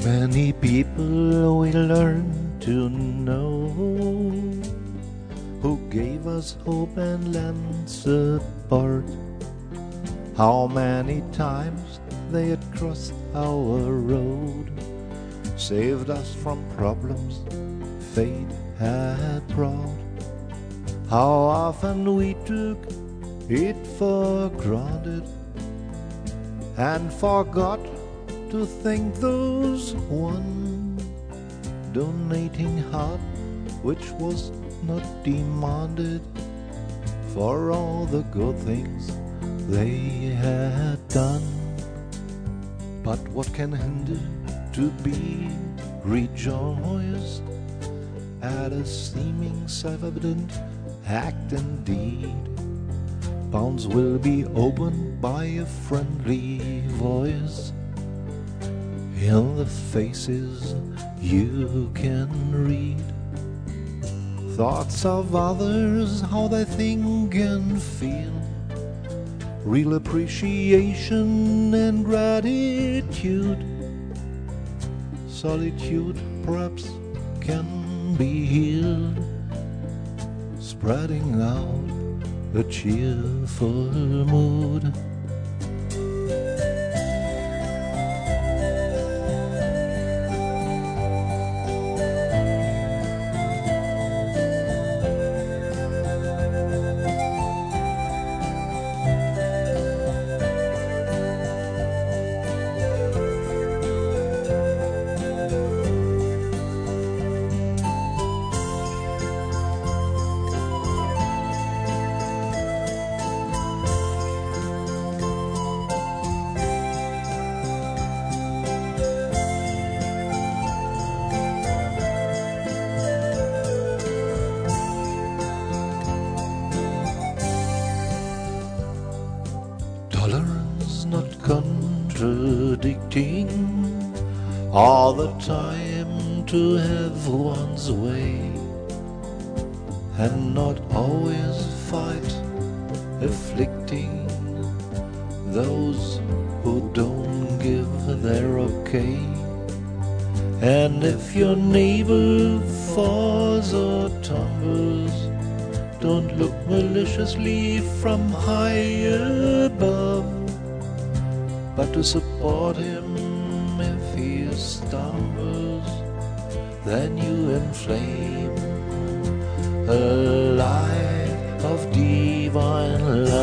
Many people we learn to know who gave us hope and lent support. How many times they had crossed our road, saved us from problems fate had brought. How often we took it for granted and forgot to thank those one donating heart which was not demanded for all the good things they had done. But what can hinder to be rejoiced at a seeming self-evident act and deed? Bounds will be opened by a friendly voice in the faces you can read. Thoughts of others, how they think and feel, real appreciation and gratitude. Solitude perhaps can be healed, spreading out a cheerful mood. Tolerance not contradicting all the time to have one's way, and not always fight afflicting those who don't give their okay. And if your neighbor falls or tumbles, don't look maliciously from high above, but to support him if he stumbles. Then you inflame a life of divine love.